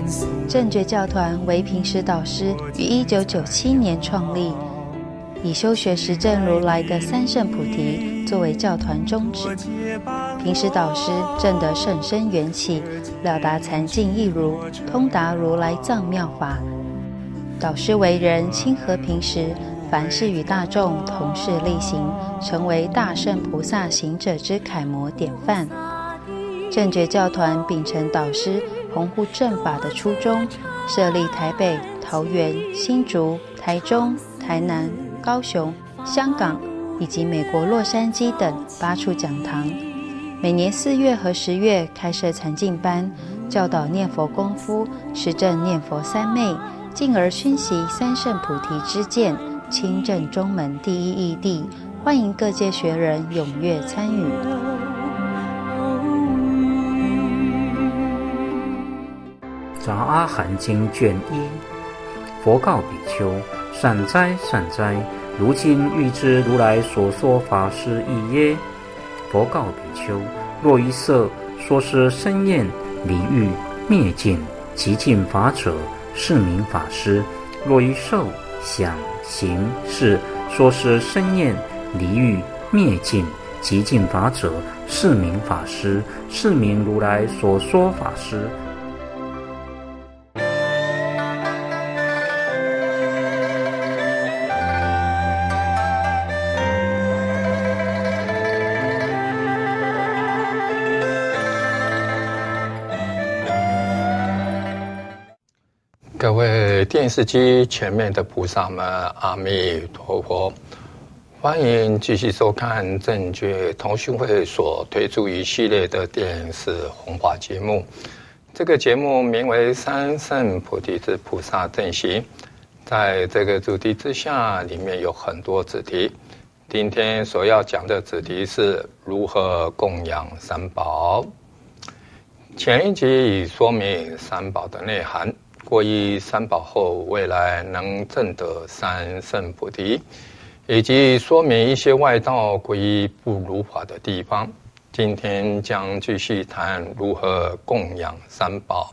正觉教团为平时导师于1997年创立，以修学实证如来的三圣菩提作为教团宗旨。平时导师证得甚深缘起，了达禅境义如，通达如来藏妙法。导师为人亲和平时，凡事与大众同事力行，成为大圣菩萨行者之楷模典范。正觉教团秉承导师弘护正法的初衷，设立台北、桃园、新竹、台中、台南、高雄、香港以及美国洛杉矶等8处讲堂，每年4月和10月开设禅境班，教导念佛功夫，实证念佛三昧，进而熏习三圣菩提之见，亲证中门第一义谛，欢迎各界学人踊跃参与。 杂阿含经卷1，佛告比丘：善哉善哉，如今欲知如来所说法是义耶？佛告比丘：若于色说是生厌离欲灭尽极尽法者，是名法师；若于受想行识说是生厌离欲灭尽极尽法者，是名法师，是名如来所说法师。 各位电视机前面的菩萨们，阿弥陀佛！欢迎继续收看正觉同讯会所推出一系列的电视弘法节目。这个节目名为《三圣菩提之菩萨正行》，在这个主题之下，里面有很多子题。今天所要讲的子题是如何供养三宝。前一集已说明三宝的内涵。皈依三宝后，未来能证得三圣菩提，以及说明一些外道皈依不如法的地方。今天将继续谈如何供养三宝。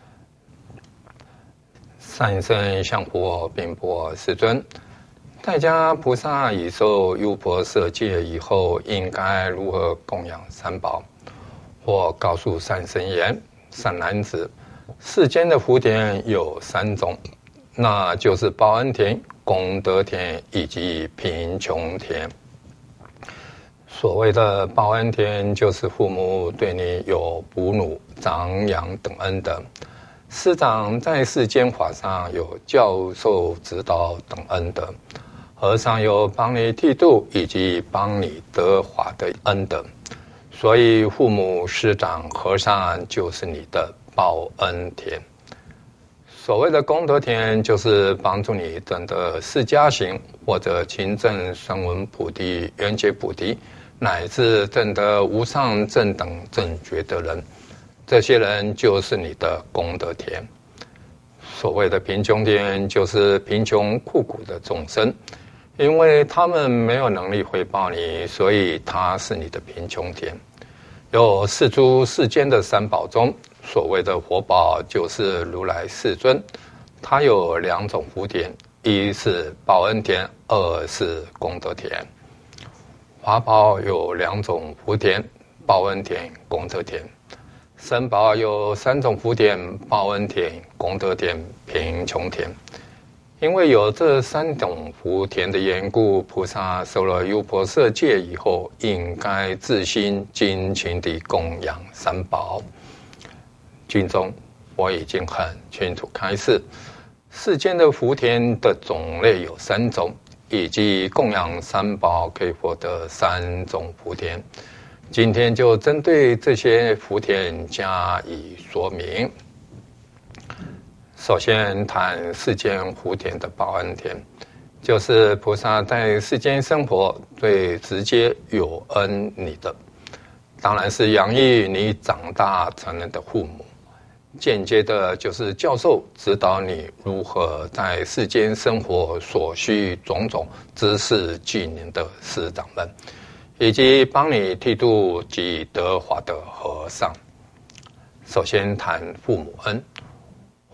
三圣向佛禀钵世尊，在家菩萨已受优婆塞戒以后，应该如何供养三宝？或告诉三圣言：善男子，世间的福田有3种，那就是报恩田、功德田以及贫穷田。所谓的报恩田，就是父母对你有哺乳、长养等恩德；师长在世间法上有教授、指导等恩德；和尚有帮你剃度以及帮你得法的恩德。所以父母、师长、和尚就是你的报恩田。所谓的功德田，就是帮助你证得释迦行，或者亲证声闻菩提、缘觉菩提，乃至证得无上正等正觉的人，这些人就是你的功德田。所谓的贫穷田，就是贫穷困苦的众生，因为他们没有能力回报你，所以他是你的贫穷田。有四诸世间的三宝中，所谓的活宝就是如来世尊，他有2种福田，一是报恩田，二是功德田。法宝有2种福田，报恩田、功德田。僧宝有3种福田，报恩田、功德田、贫穷田。因为有这3种福田的缘故，菩萨受了优婆塞戒以后，应该自心精勤地供养三宝。经中我已经很清楚开示，世间的福田的种类有3种，以及供养三宝可以获得3种福田。今天就针对这些福田加以说明。首先谈世间福田的报恩田，就是菩萨在世间生活最直接有恩你的，当然是养育你长大成人的父母，间接的就是教授指导你如何在世间生活所需种种知识技能的师长们，以及帮你剃度及得法的和尚。首先谈父母恩，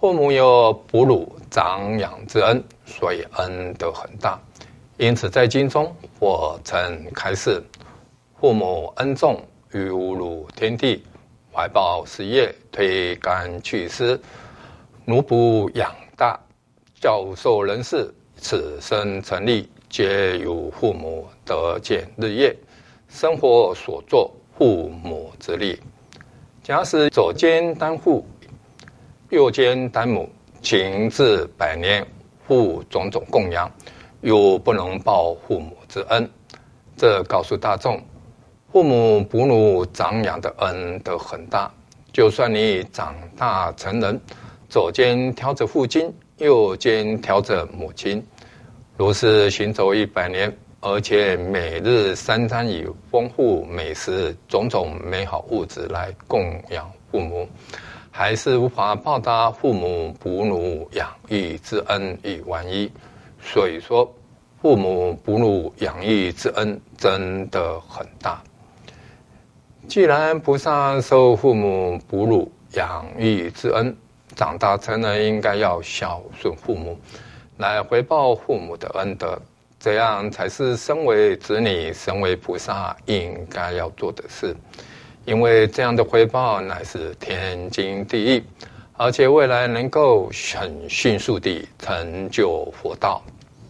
父母有哺乳长养之恩，所以恩德很大。因此在经中我曾开示，父母恩重，于侮辱天地，怀抱事业，推干去丝，奴哺养大，教授人事，此生成立，皆由父母得见日夜，生活所作，父母之力。假使左肩担父，右肩担母，情至百年，负种种供养，又不能报父母之恩。这告诉大众，父母哺乳长养的恩德很大。就算你长大成人，左肩挑着父亲，右肩挑着母亲，如是行走100年，而且每日3餐以丰富美食、种种美好物质来供养父母，还是无法报答父母哺乳养育之恩与玩意。所以说，父母哺乳养育之恩真的很大。既然菩萨受父母哺乳养育之恩，长大成人应该要孝顺父母，来回报父母的恩德，这样才是身为子女、身为菩萨应该要做的事。因为这样的回报乃是天经地义，而且未来能够很迅速地成就佛道。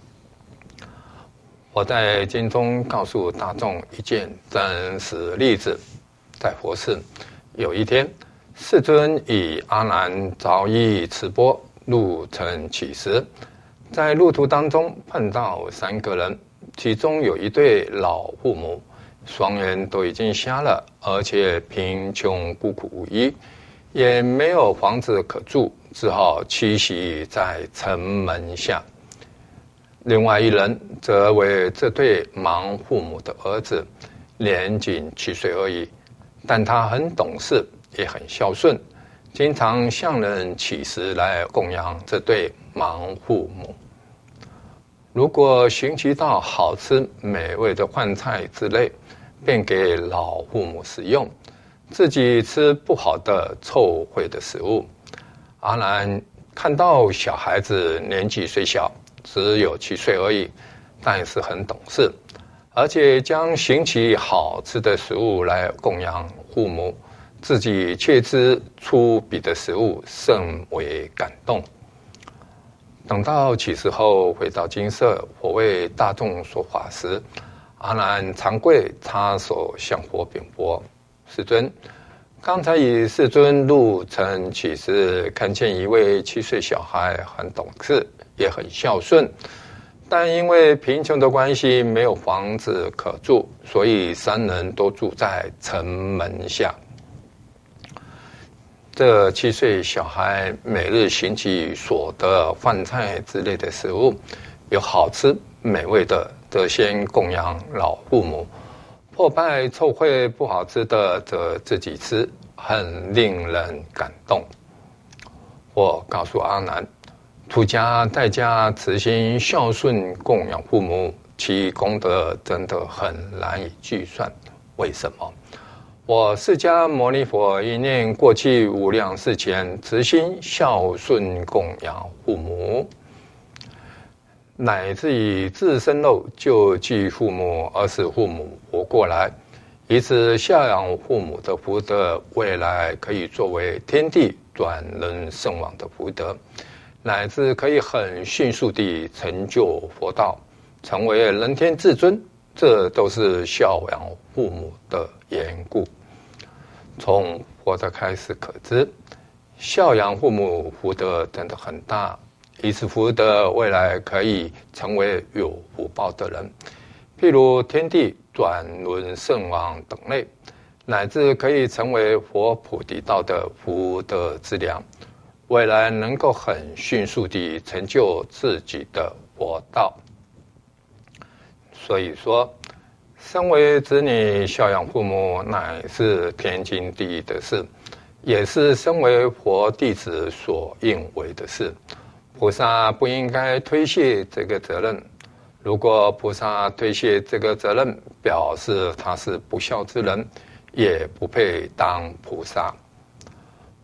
我在经中告诉大众一件真实例子。在佛寺，有一天，世尊与阿难早已持钵入城乞食，在路途当中碰到3个人，其中有一对老父母，双眼都已经瞎了，而且贫穷孤苦无依，也没有房子可住，只好栖息在城门下。另外一人则为这对盲父母的儿子，年仅7岁而已，但他很懂事，也很孝顺，经常向人乞食来供养这对盲父母。如果寻其到好吃美味的饭菜之类，便给老父母食用，自己吃不好的臭秽的食物。阿难看到小孩子年纪虽小，只有7岁而已，但是很懂事，而且将寻其好吃的食物来供养父母，自己却吃粗鄙的食物，甚为感动。等到乞食后回到精舍，佛为大众说法时，阿难长跪插手向佛禀报：世尊，刚才与世尊入城乞食，看见一位7岁小孩，很懂事，也很孝顺，但因为贫穷的关系，没有房子可住，所以3人都住在城门下。这7岁小孩每日寻其所得饭菜之类的食物，有好吃美味的，则先供养老父母；破败臭秽不好吃的，则自己吃，很令人感动。我告诉阿难，出家在家慈心孝顺供养父母，其功德真的很难以计算。为什么？我释迦牟尼佛一念过去无量世前，慈心孝顺供养父母，乃至于自身肉救济父母，而使父母活过来，以此孝养父母的福德，未来可以作为天地转人圣王的福德，乃至可以很迅速地成就佛道，成为人天至尊，这都是孝养父母的缘故。从佛的开始可知，孝养父母福德真的很大，以此福德未来可以成为有福报的人，譬如天地转轮圣王等类，乃至可以成为佛菩提道的福德之粮，未来能够很迅速地成就自己的佛道。所以说，身为子女孝养父母，乃是天经地义的事，也是身为佛弟子所应为的事。菩萨不应该推卸这个责任。如果菩萨推卸这个责任，表示他是不孝之人，也不配当菩萨。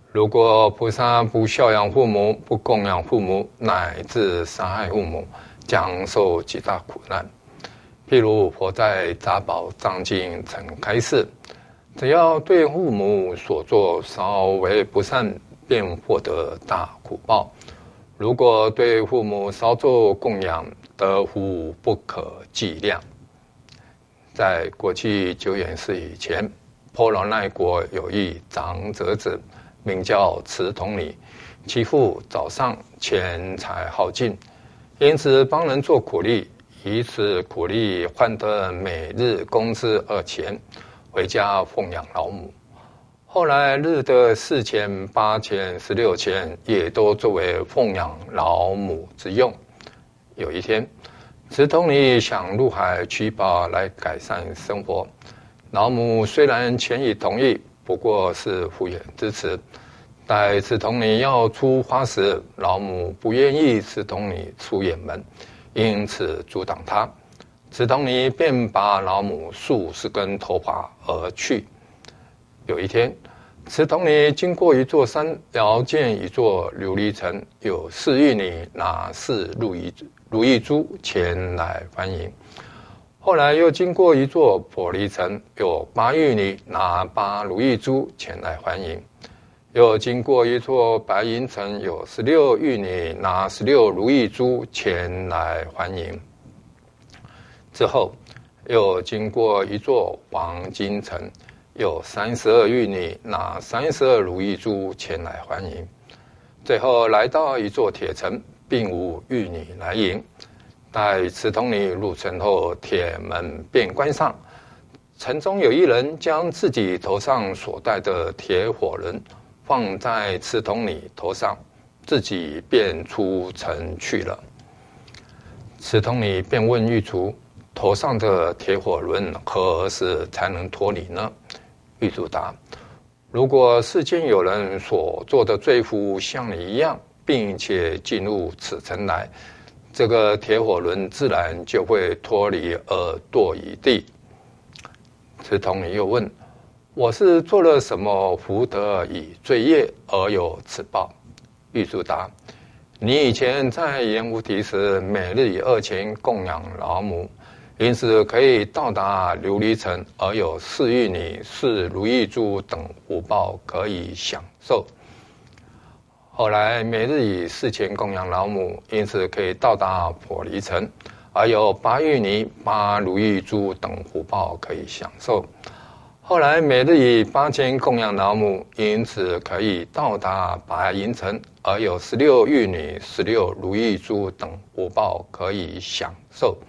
如果菩萨不孝养父母、不供养父母，乃至杀害父母，将受极大苦难。譬如佛在《杂宝藏经》曾开示，只要对父母所做稍微不善，便获得大苦报。如果对父母稍作供养，得福不可计量。在过去久远世以前，婆罗奈国有一长者子，名叫持童尼，其父早上钱财耗尽，因此帮人做苦力，以此苦力换得每日工资2钱，回家奉养老母。后来日的4钱、8钱、16钱也都作为奉养老母之用。有一天，持童尼想入海取宝来改善生活，老母虽然全已同意，不过是敷衍之词。待持童尼要出发时，老母不愿意持童尼出远门，因此阻挡他。持童尼便把老母数10根头发而去。有一天，持童尼经过一座山，遥见一座琉璃城，有4玉女拿4如意珠前来欢迎。后来又经过一座玻璃城，有8玉女拿8如意珠前来欢迎。又经过一座白银城，有16玉女拿16如意珠前来欢迎。之后又经过一座黄金城，有32玉女拿32如意珠前来欢迎。最后来到一座铁城，并无玉女来迎。待持童尼入城后，铁门便关上。城中有一人将自己头上所戴的铁火轮放在持童尼头上，自己便出城去了。持童尼便问狱卒，头上的铁火轮何时才能脱离呢？狱卒答，如果世间有人所做的罪福像你一样，并且进入此城来，这个铁火轮自然就会脱离而堕于地。持童尼又问，我是做了什么福德与罪业而有此报？狱卒答，你以前在阎浮提时，每日以2钱供养老母，因此可以到达琉璃城，而有4玉女、4如意珠等福报可以享受。后来每日以4钱供养老母，因此可以到达玻璃城，而有8玉女、8如意珠等福报可以享受。后来每日以8钱供养老母，因此可以到达白银城，而有16玉女、16如意珠等福报可以享受。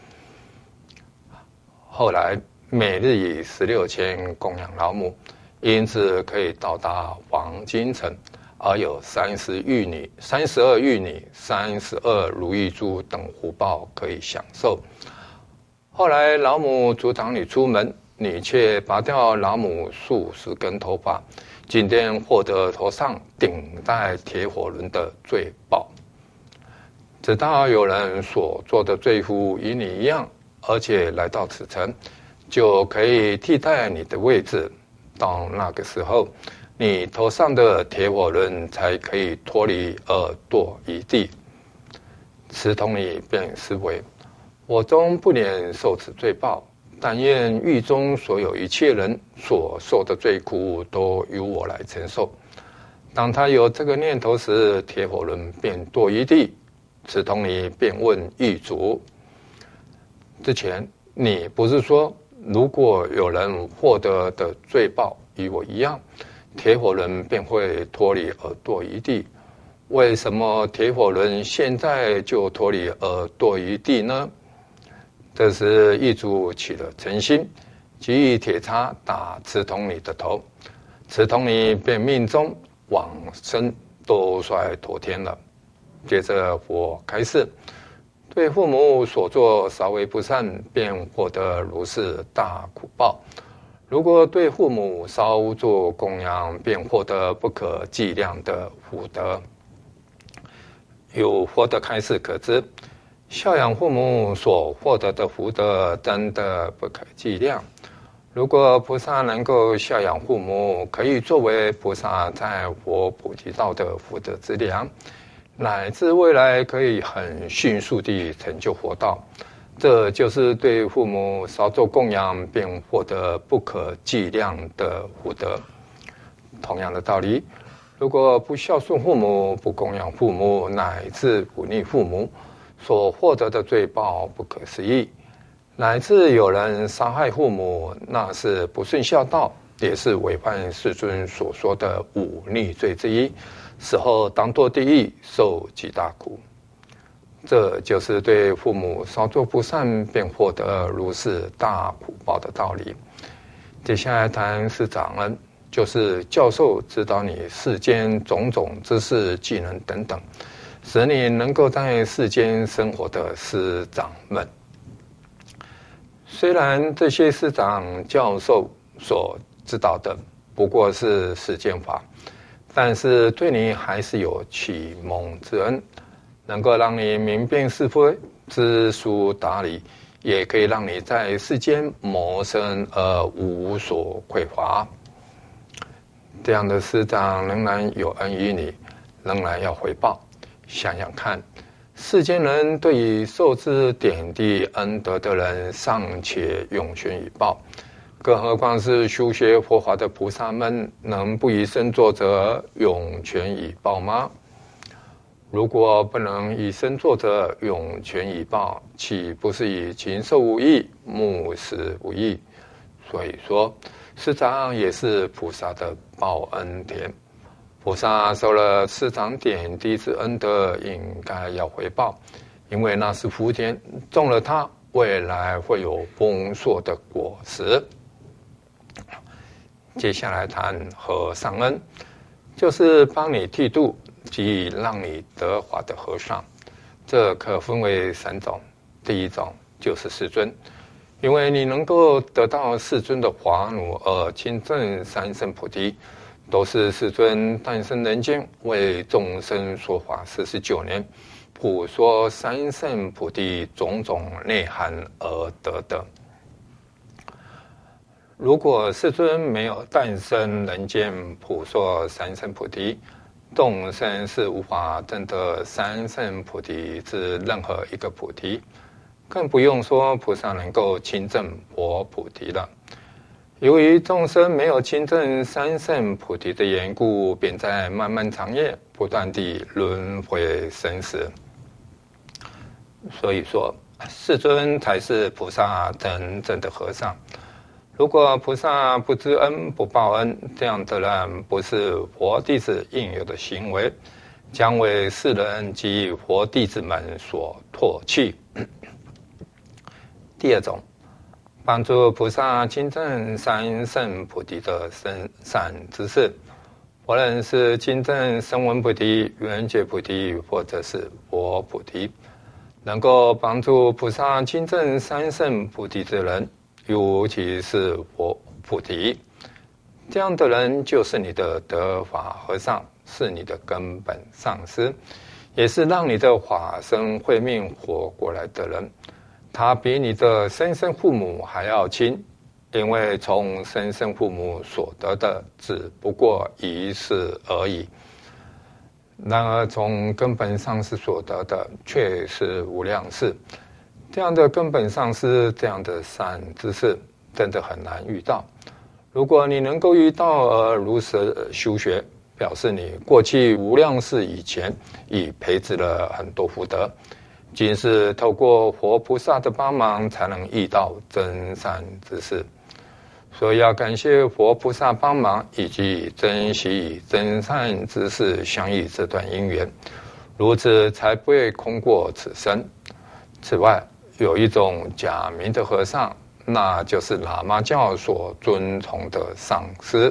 后来每日以16钱供养老母，因此可以到达黄金城，而有32玉女、32如意珠等福报可以享受。后来老母阻挡你出门，你却拔掉老母数10根头发，今天获得头上顶戴铁火轮的罪报。直到有人所做的罪福与你一样，而且来到此城，就可以替代你的位置。到那个时候，你头上的铁火轮才可以脱离而堕于地。持童尼便思维，我终不免受此罪报，但愿狱中所有一切人所受的罪苦都由我来承受。当他有这个念头时，铁火轮便堕于地。持童尼便问狱卒，之前你不是说，如果有人获得的罪报与我一样，铁火轮便会脱离而堕于地？为什么铁火轮现在就脱离而堕于地呢？这时狱卒起了嗔心，即以铁叉打持童尼的头，持童尼便命中往生，都率陀天了。接着佛开示，对父母所做稍微不善，便获得如是大苦报。如果对父母稍作供养，便获得不可计量的福德。有佛的开示可知，孝养父母所获得的福德真的不可计量。 如果菩萨能够孝养父母，可以作为菩萨在佛菩提道的福德之粮，乃至未来可以很迅速地成就佛道。这就是对父母少做供养，便获得不可计量的福德。同样的道理，如果不孝顺父母、不供养父母，乃至忤逆父母，所获得的罪报不可思议。乃至有人杀害父母，那是不顺孝道，也是违反世尊所说的忤逆罪之一，死后当堕地狱，受极大苦。这就是对父母少做不善，便获得如是大苦报的道理。接下来谈师长恩，就是教授指导你世间种种知识、技能等等，使你能够在世间生活的师长们。虽然这些师长教授所指导的不过是世间法，但是对你还是有启蒙之恩，能够让你明辨是非、知书达理，也可以让你在世间谋生而无所匮乏。这样的师长仍然有恩于你，仍然要回报。想想看，世间人对于受之点滴恩德的人尚且涌泉以报，更何况是修学佛法的菩萨们，能不以身作则，涌泉以报吗？如果不能以身作则，涌泉以报，岂不是以禽兽无异，木石无异？所以说，师长也是菩萨的报恩田。菩萨受了师长点滴之恩德，应该要回报，因为那是福田，种了它，未来会有丰硕的果实。接下来谈和尚恩，就是帮你剃度及让你得法的和尚。这可分为3种。第一种就是世尊，因为你能够得到世尊的法乳而亲证三圣菩提，都是世尊诞生人间，为众生说法49年，普说三圣菩提种种内涵而得的。如果世尊没有诞生人间，普说三圣菩提，众生是无法证得三圣菩提之任何一个菩提，更不用说菩萨能够亲证佛菩提了。由于众生没有亲证三圣菩提的缘故，便在漫漫长夜不断地轮回生死。所以说，世尊才是菩萨真正的和尚。如果菩萨不知恩不报恩，这样的人不是佛弟子应有的行为，将为世人及佛弟子们所唾弃。第二种，帮助菩萨亲证三圣菩提的深善知识，无论是亲证声闻菩提、缘觉菩提，或者是佛菩提，能够帮助菩萨亲证三圣菩提之人，尤其是佛菩提，这样的人就是你的得法和尚，是你的根本上师，也是让你的法身慧命活过来的人。他比你的生身父母还要亲，因为从生身父母所得的只不过一世而已，然而从根本上师所得的却是无量世。这样的根本上师，这样的善知识，真的很难遇到。如果你能够遇到而如实修学，表示你过去无量世以前已培植了很多福德，仅是透过佛菩萨的帮忙才能遇到真善之事。所以要感谢佛菩萨帮忙，以及珍惜真善之事相遇这段因缘，如此才不会空过此生。此外，有一种假名的和尚，那就是喇嘛教所尊崇的上师。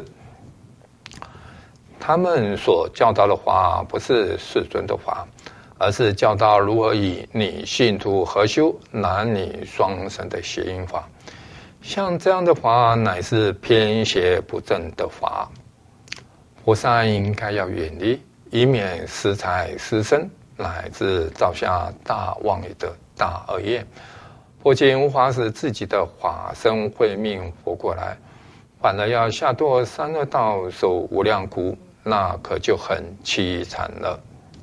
他们所教导的法不是世尊的法，而是教导如何以你信徒合修男女双生的谐音法。像这样的法乃是偏邪不正的法，菩萨应该要远离，以免失财失身，乃至造下大妄业的大恶业。 不仅无法使自己的法身慧命活过来，反而要下堕三恶道受无量苦，那可就很凄惨了。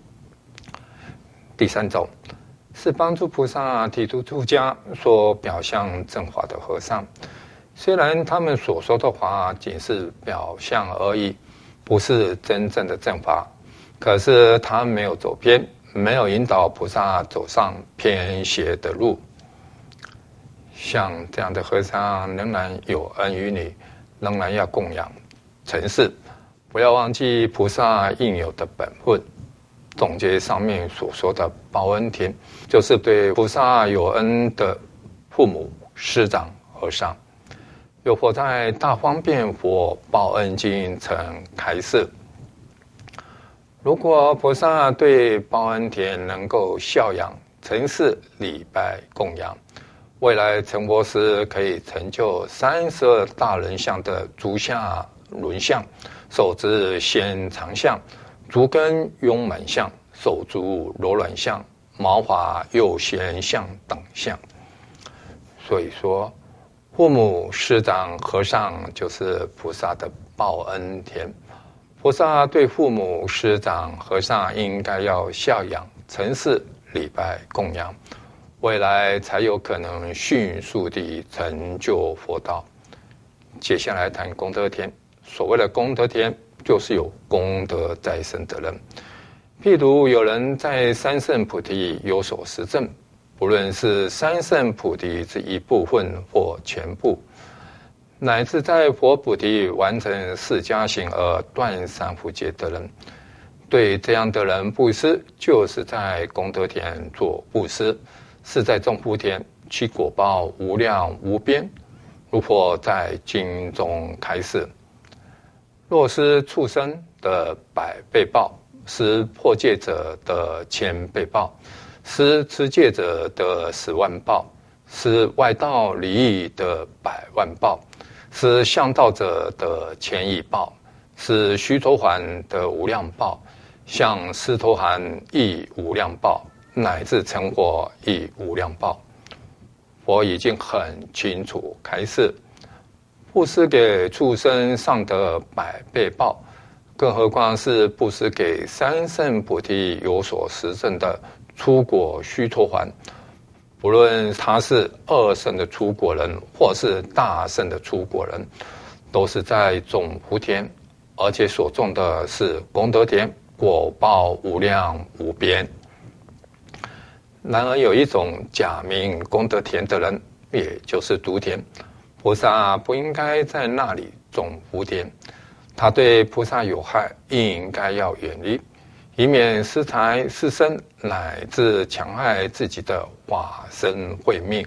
第三种是帮助菩萨剃度出家所表象正法的和尚，虽然他们所说的话仅是表象而已，不是真正的正法，可是他没有走偏，没有引导菩萨走上偏邪的路。像这样的和尚仍然有恩于你，仍然要供养承事，不要忘记菩萨应有的本分。总结上面所说的报恩田，就是对菩萨有恩的父母、师长、和尚。有佛在《大方便佛报恩经》曾开示，如果菩萨对报恩田能够孝养、承事、礼拜、供养，未来成佛时可以成就32大人相的足下轮相、手之纤长相、足跟慵满相、手足柔软相、毛发幼纤相等相。所以说，父母、师长、和尚就是菩萨的报恩田。菩萨对父母、师长、和尚应该要孝养、承事、礼拜、供养，未来才有可能迅速地成就佛道。接下来谈功德田。所谓的功德田，就是有功德在身的人。譬如有人在三圣菩提有所实证，不论是三圣菩提之一部分或全部，乃至在佛菩提完成释迦行而断三苦戒的人，对这样的人布施，就是在功德田做布施，是在种福田，其果报无量无边。如佛在经中开示，若施畜生的100倍报，施破戒者的1000倍报，施持戒者的10万报，施外道离异的100万报，施向道者的1000亿报，施须陀洹的无量报，向斯陀含亦无量报，乃至成佛亦无量报。佛已经很清楚开示，布施给畜生尚得100倍报，更何况是布施给三圣菩提有所实证的初果须陀洹。不论他是2圣的初果人，或是大圣的初果人，都是在种福田，而且所种的是功德田，果报无量无边。然而有一种假名功德田的人，也就是毒田，菩萨不应该在那里种福田，他对菩萨有害，应该要远离，以免失财失身，乃至强害自己的法身慧命。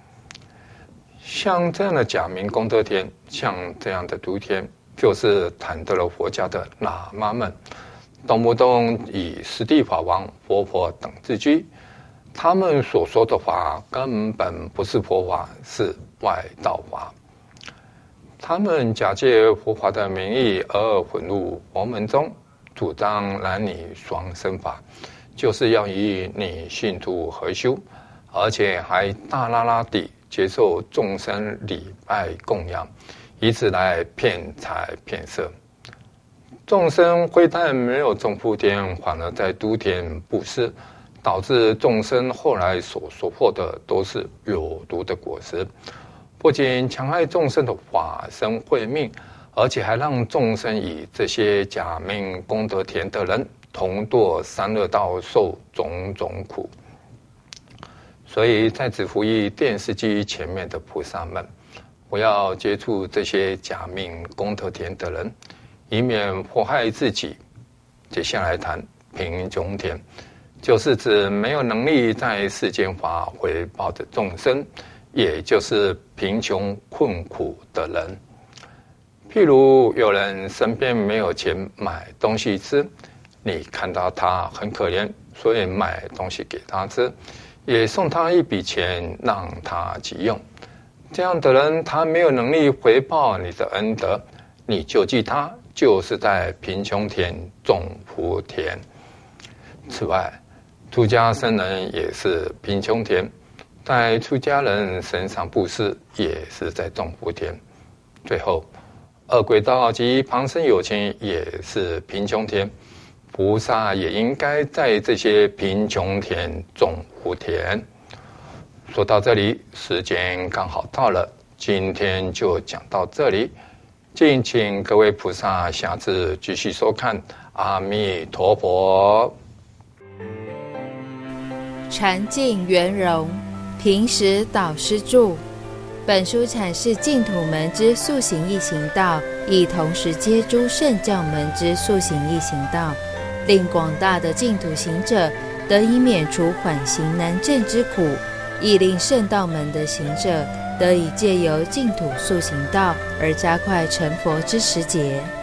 像这样的假名功德田，像这样的毒田，就是袒得了佛教的喇嘛们，动不动以释地法王、活佛等自居，他们所说的法根本不是佛法，是外道法。他们假借佛法的名义而混入佛门中，主张男女双生法，就是要以女信徒合修，而且还大拉拉地接受众生礼拜供养，以此来骗财骗色。众生非但没有种福田，反而在毒田布施，导致众生后来所获的都是有毒的果实，不仅强害众生的法身慧命，而且还让众生以这些假名功德田的人同堕三恶道，受种种苦。所以在子服役电视机前面的菩萨们，不要接触这些假名功德田的人，以免祸害自己。接下来谈贫穷田，就是指没有能力在世间法回报的众生，也就是贫穷困苦的人。譬如有人身边没有钱买东西吃，你看到他很可怜，所以买东西给他吃，也送他一笔钱让他急用。这样的人，他没有能力回报你的恩德，你救济他，就是在贫穷田种福田。此外，出家僧人也是贫穷田， 在出家人身上布施，也是在种福田。最后，恶鬼道及旁生有情也是贫穷田，菩萨也应该在这些贫穷田种福田。说到这里，时间刚好到了，今天就讲到这里，敬请各位菩萨下次继续收看。阿弥陀佛。 禅净圆融，平时导师著。本书阐释净土门之速行易行道，亦同时接诸圣教门之速行易行道，令广大的净土行者得以免除缓行难证之苦，亦令圣道门的行者得以借由净土速行道而加快成佛之时节。